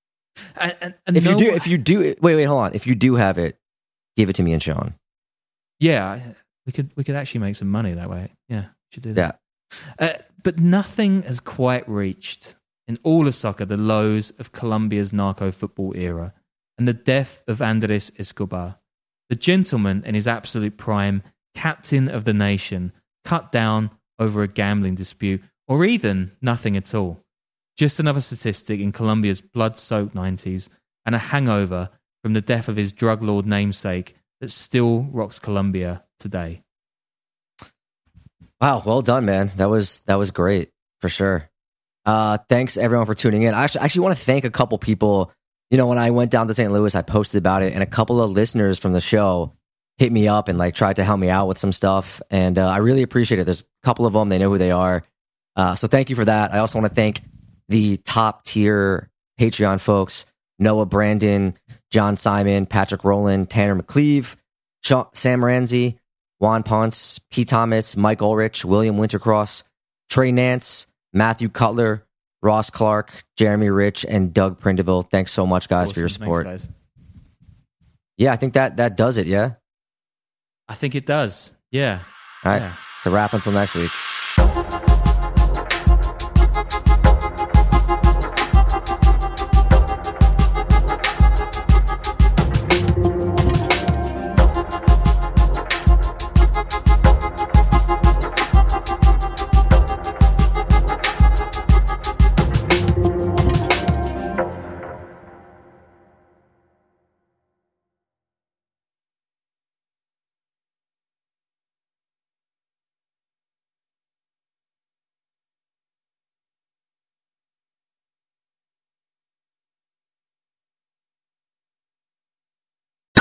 And if you do wait, hold on. If you do have it, give it to me and Sean. Yeah, we could actually make some money that way. Yeah, we should do that. Yeah. But nothing has quite reached in all of soccer the lows of Colombia's narco football era and the death of Andres Escobar, the gentleman in his absolute prime, captain of the nation, cut down over a gambling dispute, or even nothing at all. Just another statistic in Colombia's blood-soaked 90s and a hangover from the death of his drug lord namesake that still rocks Colombia today. Wow, well done, man. That was great, for sure. Thanks, everyone, for tuning in. I actually want to thank a couple people. You know, when I went down to St. Louis, I posted about it, and a couple of listeners from the show hit me up and like tried to help me out with some stuff, and I really appreciate it. There's a couple of them; they know who they are. So thank you for that. I also want to thank the top tier Patreon folks: Noah Brandon, John Simon, Patrick Rowland, Tanner McCleve, Sam Ramsey, Juan Ponce, P. Thomas, Mike Ulrich, William Wintercross, Trey Nance, Matthew Cutler, Ross Clark, Jeremy Rich, and Doug Prindeville. Thanks so much, guys, for your support. Thanks, guys. Yeah, I think that does it, yeah? I think it does. Yeah. All right. Yeah. It's a wrap until next week.